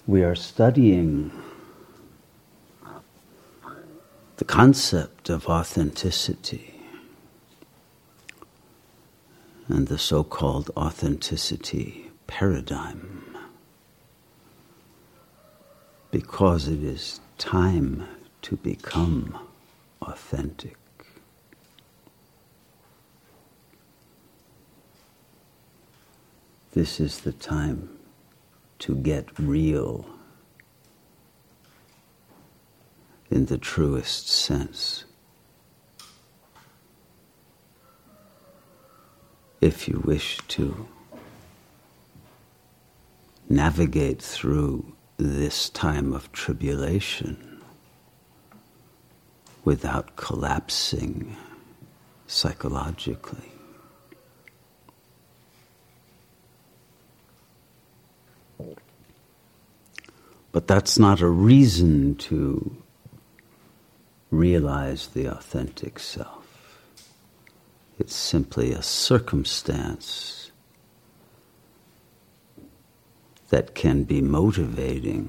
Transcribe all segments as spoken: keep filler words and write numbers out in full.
we are studying the concept of authenticity and the so-called authenticity paradigm, because it is time to become authentic. This is the time to get real in the truest sense. If you wish to navigate through this time of tribulation without collapsing psychologically. But that's not a reason to realize the authentic self. It's simply a circumstance that can be motivating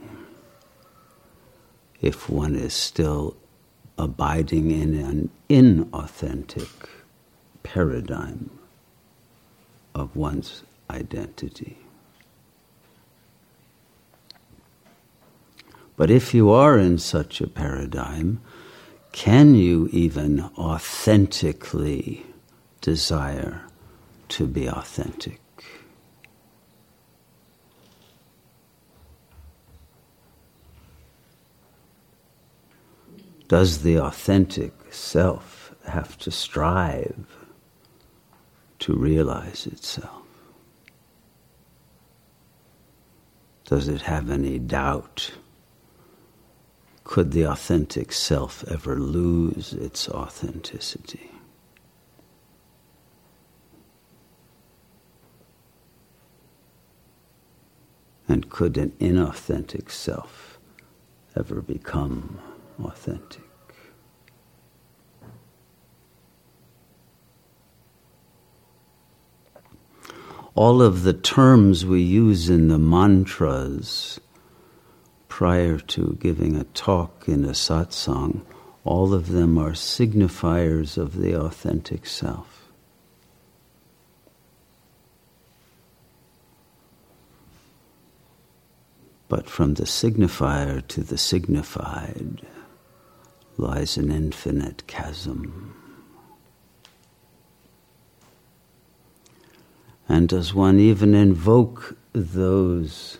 if one is still abiding in an inauthentic paradigm of one's identity. But if you are in such a paradigm, can you even authentically desire to be authentic? Does the authentic self have to strive to realize itself? Does it have any doubt? Could the authentic self ever lose its authenticity? And could an inauthentic self ever become authentic? All of the terms we use in the mantras prior to giving a talk in a satsang, all of them are signifiers of the authentic self. But from the signifier to the signified lies an infinite chasm. And does one even invoke those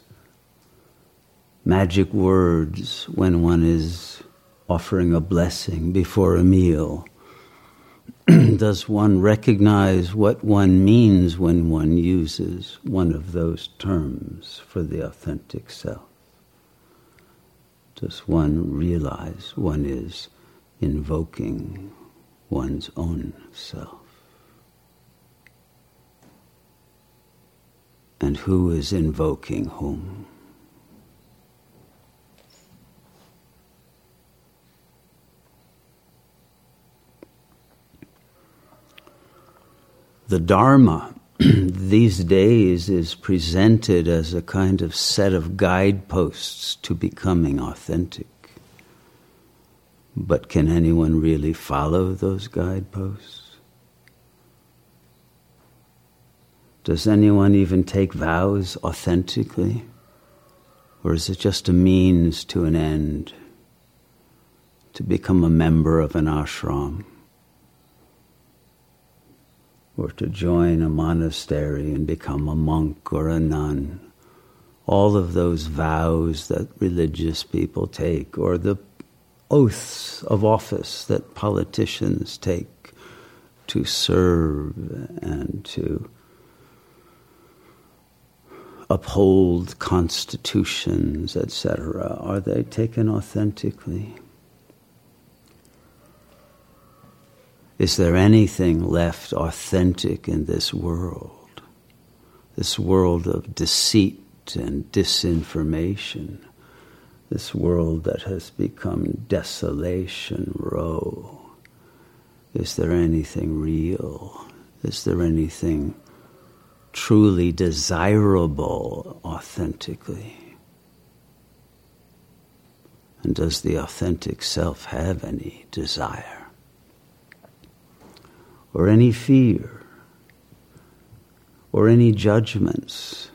magic words when one is offering a blessing before a meal? Does one recognize what one means when one uses one of those terms for the authentic self? Does one realize one is invoking one's own self? And who is invoking whom? The Dharma these days is presented as a kind of set of guideposts to becoming authentic. But can anyone really follow those guideposts? Does anyone even take vows authentically? Or is it just a means to an end, to become a member of an ashram? Or to join a monastery and become a monk or a nun? All of those vows that religious people take, or the oaths of office that politicians take to serve and to uphold constitutions, et cetera, are they taken authentically? Is there anything left authentic in this world? This world of deceit and disinformation, this world that has become desolation row. Is there anything real? Is there anything truly desirable authentically? And does the authentic self have any desire? Or any fear? Or any judgments?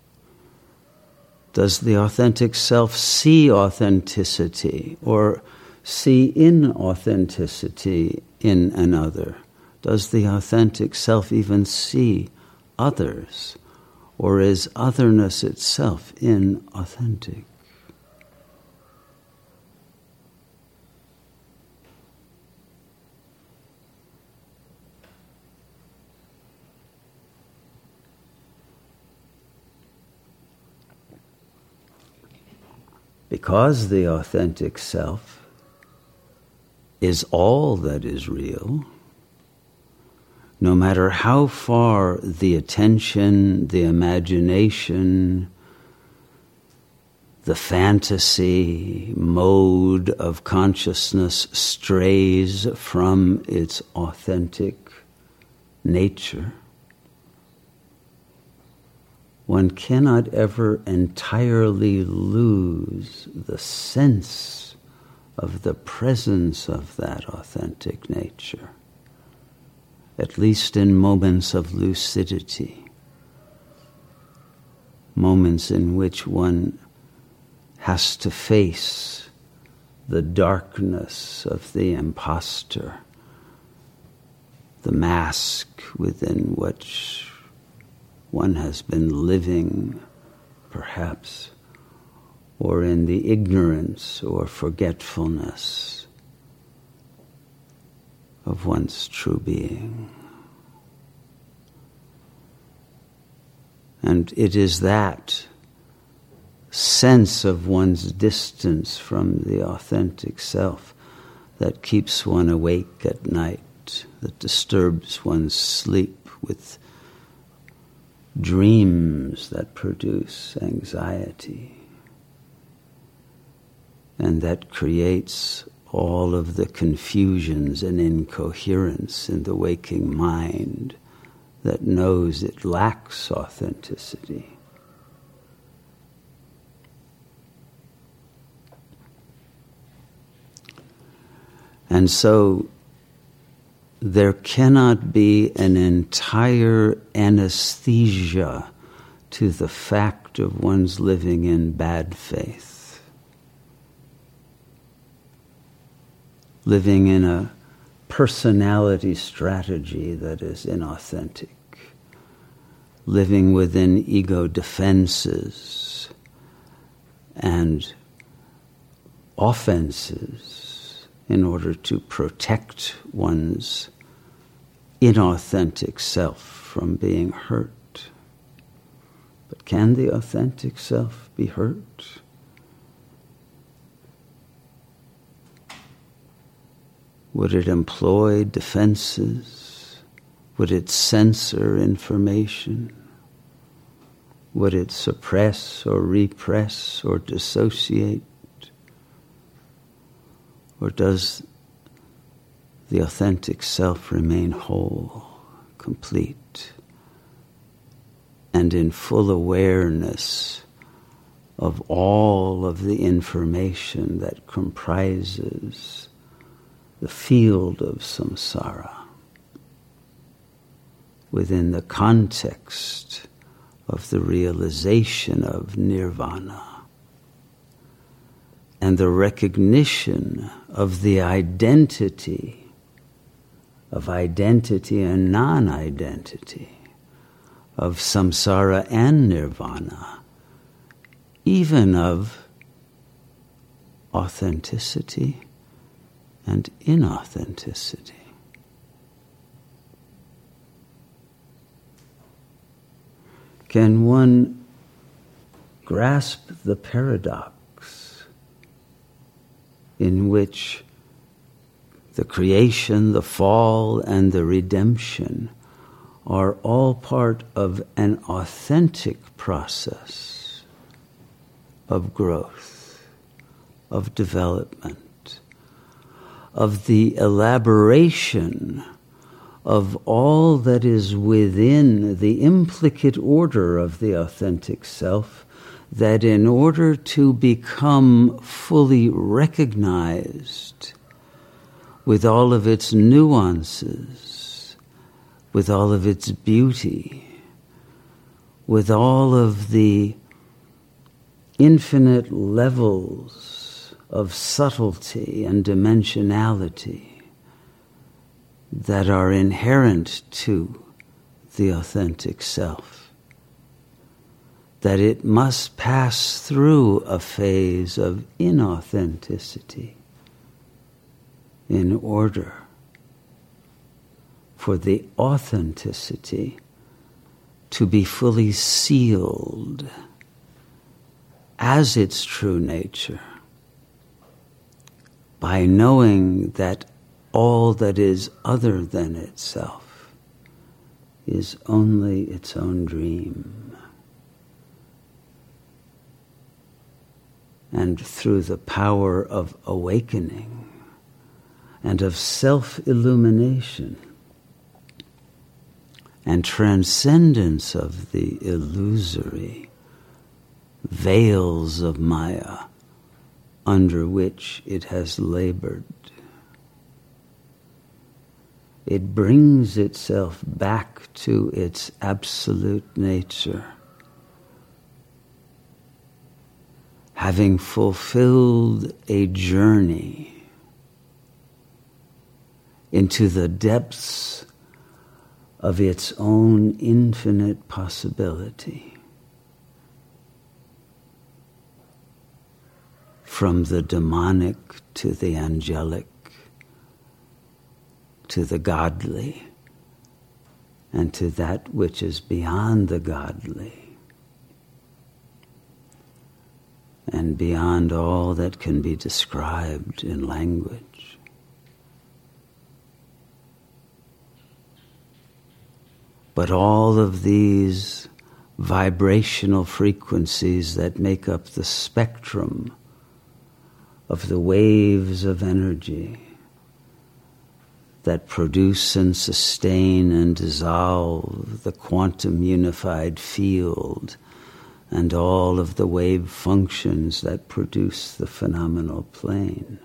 Does the authentic self see authenticity or see inauthenticity in another? Does the authentic self even see others? Or is otherness itself inauthentic? Because the authentic self is all that is real, no matter how far the attention, the imagination, the fantasy mode of consciousness strays from its authentic nature, one cannot ever entirely lose the sense of the presence of that authentic nature, at least in moments of lucidity, moments in which one has to face the darkness of the imposter, the mask within which one has been living, perhaps, or in the ignorance or forgetfulness of one's true being. And it is that sense of one's distance from the authentic self that keeps one awake at night, that disturbs one's sleep with dreams that produce anxiety, and that creates all of the confusions and incoherence in the waking mind that knows it lacks authenticity. And so there cannot be an entire anesthesia to the fact of one's living in bad faith, living in a personality strategy that is inauthentic, living within ego defenses and offenses in order to protect one's inauthentic self from being hurt. But can the authentic self be hurt? Would it employ defenses? Would it censor information? Would it suppress or repress or dissociate? Or does the authentic self remain whole, complete, and in full awareness of all of the information that comprises the field of samsara within the context of the realization of nirvana and the recognition of the identity of identity and non-identity, of samsara and nirvana, even of authenticity and inauthenticity. Can one grasp the paradox in which the creation, the fall, and the redemption are all part of an authentic process of growth, of development, of the elaboration of all that is within the implicate order of the authentic self that in order to become fully recognized with all of its nuances, with all of its beauty, with all of the infinite levels of subtlety and dimensionality that are inherent to the authentic self, that it must pass through a phase of inauthenticity in order for the authenticity to be fully sealed as its true nature, by knowing that all that is other than itself is only its own dream. And through the power of awakening and of self-illumination and transcendence of the illusory veils of Maya under which it has labored, it brings itself back to its absolute nature, having fulfilled a journey into the depths of its own infinite possibility, from the demonic to the angelic, to the godly, and to that which is beyond the godly, and beyond all that can be described in language. But all of these vibrational frequencies that make up the spectrum of the waves of energy that produce and sustain and dissolve the quantum unified field and all of the wave functions that produce the phenomenal plane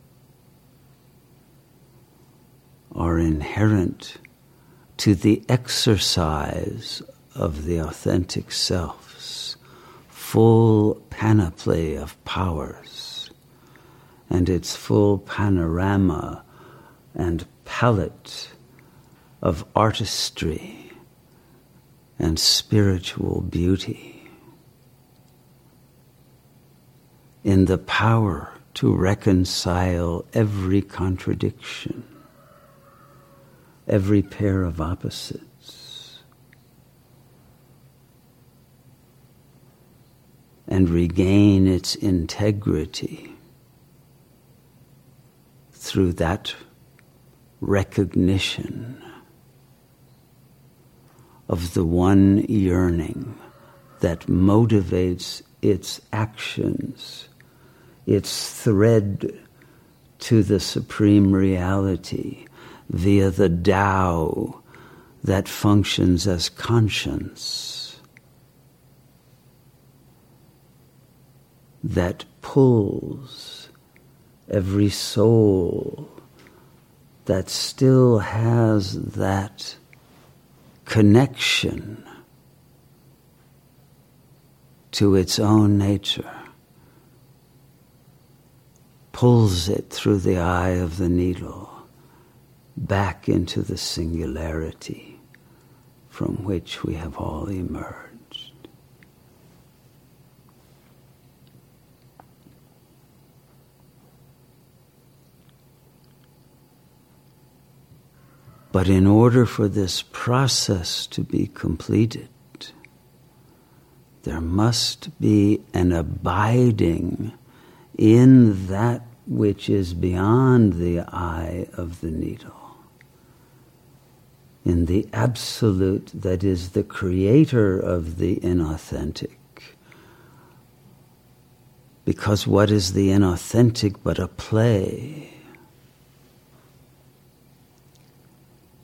are inherent to the exercise of the authentic self's full panoply of powers and its full panorama and palette of artistry and spiritual beauty, in the power to reconcile every contradiction, every pair of opposites, and regain its integrity through that recognition of the one yearning that motivates its actions, its thread to the supreme reality via the Tao that functions as conscience, that pulls every soul that still has that connection to its own nature, pulls it through the eye of the needle back into the singularity from which we have all emerged. But in order for this process to be completed, there must be an abiding in that which is beyond the eye of the needle, in the absolute that is the creator of the inauthentic. Because what is the inauthentic but a play?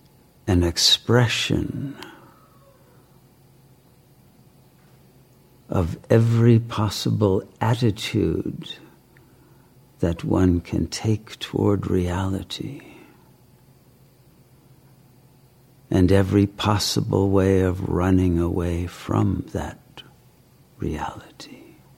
An expression of every possible attitude that one can take toward reality, and every possible way of running away from that reality.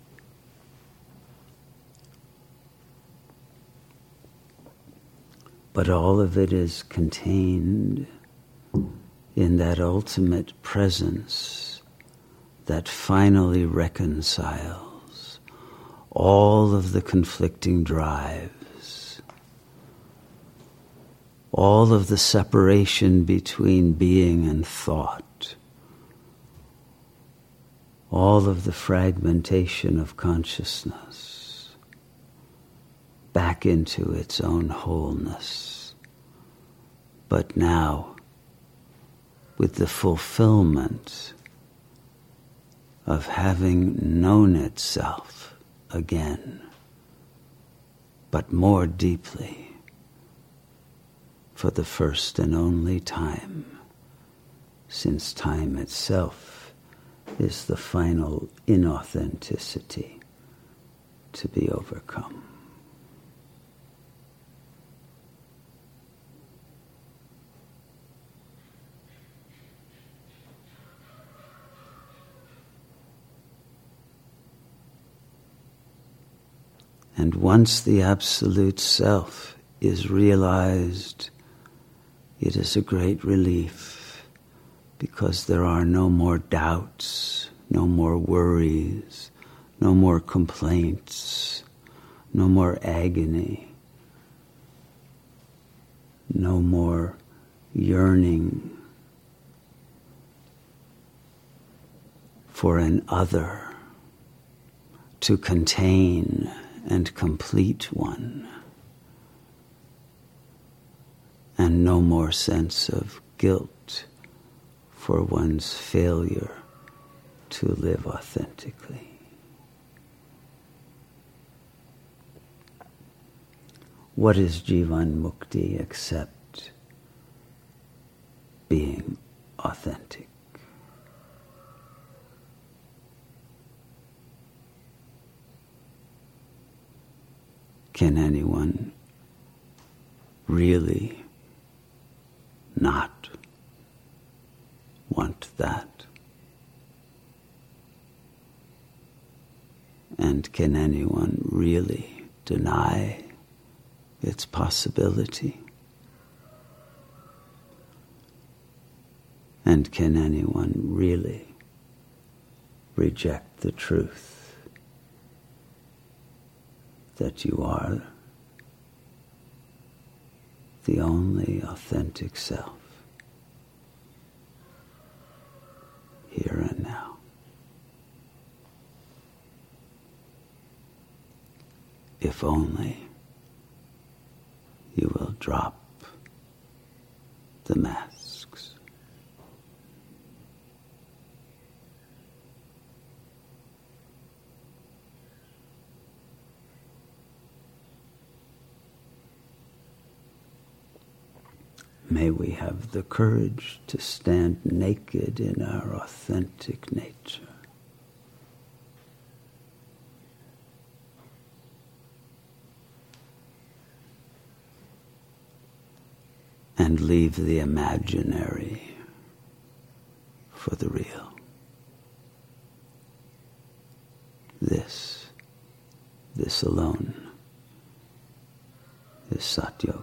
But all of it is contained in that ultimate presence that finally reconciles all of the conflicting drives, all of the separation between being and thought, all of the fragmentation of consciousness back into its own wholeness. But now, with the fulfillment of having known itself again, but more deeply, for the first and only time, since time itself is the final inauthenticity to be overcome. And once the Absolute Self is realized, it is a great relief, because there are no more doubts, no more worries, no more complaints, no more agony, no more yearning for an other to contain and complete one, and no more sense of guilt for one's failure to live authentically. What is Jivan Mukti except being authentic? Can anyone really not want that? And can anyone really deny its possibility? And can anyone really reject the truth that you are the only authentic self, here and now? If only you will drop the masks. May we have the courage to stand naked in our authentic nature. And leave the imaginary for the real. This, this alone is Sat Yoga.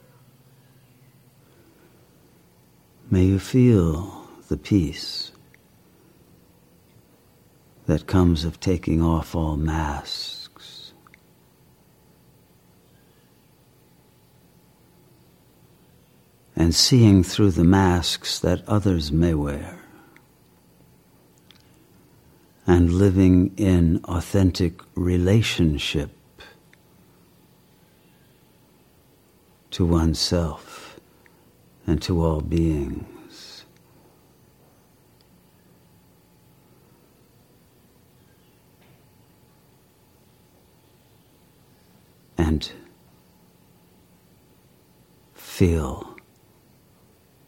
May you feel the peace that comes of taking off all masks, and seeing through the masks that others may wear, and living in authentic relationship to oneself and to all beings. And feel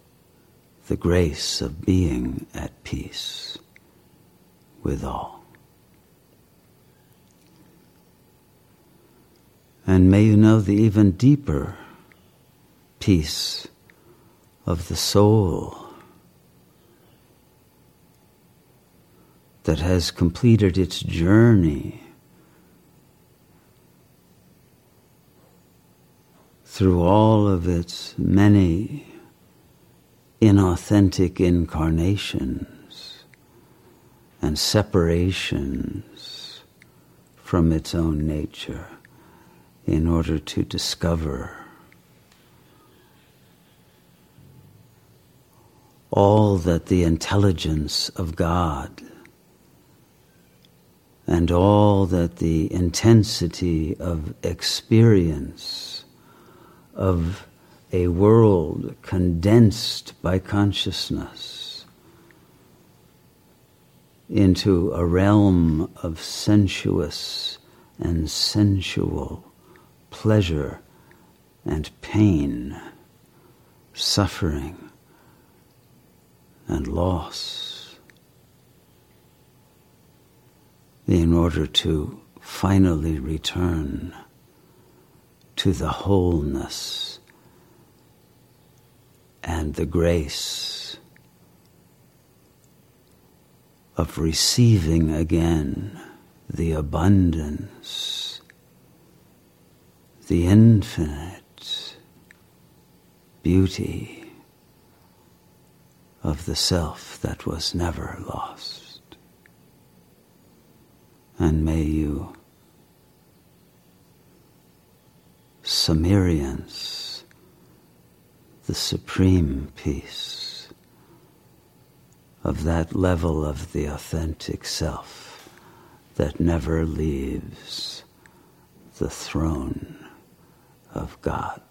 the grace of being at peace with all. And may you know the even deeper peace of the soul that has completed its journey through all of its many inauthentic incarnations and separations from its own nature in order to discover all that the intelligence of God and all that the intensity of experience of a world condensed by consciousness into a realm of sensuous and sensual pleasure and pain, suffering and loss, in order to finally return to the wholeness and the grace of receiving again the abundance, the infinite beauty of the self that was never lost. And may you Sumerians the supreme peace of that level of the authentic self that never leaves the throne of God.